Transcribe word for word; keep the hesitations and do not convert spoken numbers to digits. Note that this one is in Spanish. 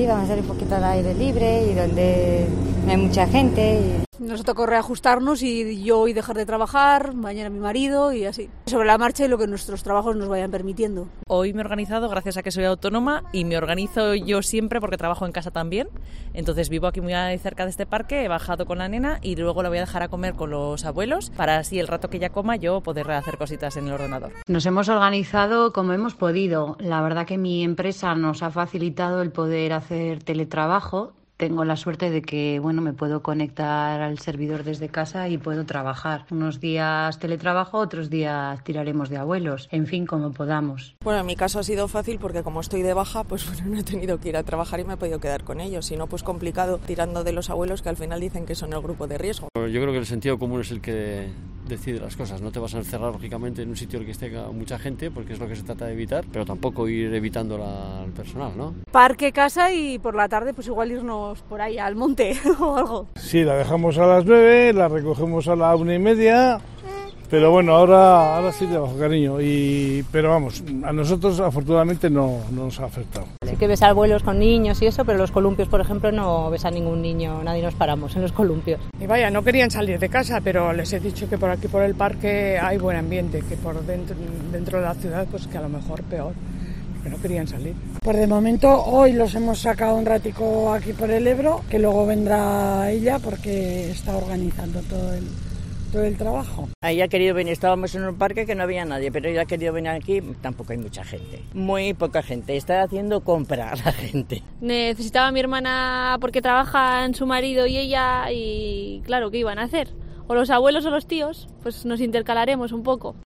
vamos a salir un poquito al aire libre y donde no hay mucha gente. Y... Nos tocó reajustarnos y yo hoy dejar de trabajar, mañana mi marido y así. Sobre la marcha y lo que nuestros trabajos nos vayan permitiendo. Hoy me he organizado gracias a que soy autónoma y me organizo yo siempre porque trabajo en casa también. Entonces vivo aquí muy cerca de este parque, he bajado con la nena y luego la voy a dejar a comer con los abuelos para así el rato que ella coma yo poder hacer cositas en el ordenador. Nos hemos organizado como hemos podido. La verdad que mi empresa nos ha facilitado el poder hacer teletrabajo. Tengo la suerte de que, bueno, me puedo conectar al servidor desde casa y puedo trabajar. Unos días teletrabajo, otros días tiraremos de abuelos. En fin, como podamos. Bueno, en mi caso ha sido fácil porque como estoy de baja, pues bueno, no he tenido que ir a trabajar y me he podido quedar con ellos. Si no, pues complicado tirando de los abuelos que al final dicen que son el grupo de riesgo. Yo creo que el sentido común es el que decide las cosas. No te vas a encerrar, lógicamente, en un sitio en el que esté mucha gente, porque es lo que se trata de evitar, pero tampoco ir evitando la, al personal, ¿no? Parque, casa y por la tarde pues igual irnos por ahí al monte o algo. Sí, la dejamos a las nueve, la recogemos a la una y media, pero bueno, ahora, ahora sí de bajo cariño. Y, pero vamos, a nosotros afortunadamente no, no nos ha afectado. Sí que ves abuelos con niños y eso, pero los columpios, por ejemplo, no ves a ningún niño, nadie nos paramos en los columpios. Y vaya, no querían salir de casa, pero les he dicho que por aquí por el parque hay buen ambiente, que por dentro, dentro de la ciudad pues que a lo mejor peor. Que no querían salir. Pues de momento hoy los hemos sacado un ratico aquí por el Ebro, que luego vendrá ella porque está organizando todo el, todo el trabajo. Ella ha querido venir, estábamos en un parque que no había nadie, pero ella ha querido venir aquí, tampoco hay mucha gente, muy poca gente, está haciendo compra la gente. Necesitaba a mi hermana porque trabajan su marido y ella y claro, ¿qué iban a hacer? O los abuelos o los tíos, pues nos intercalaremos un poco.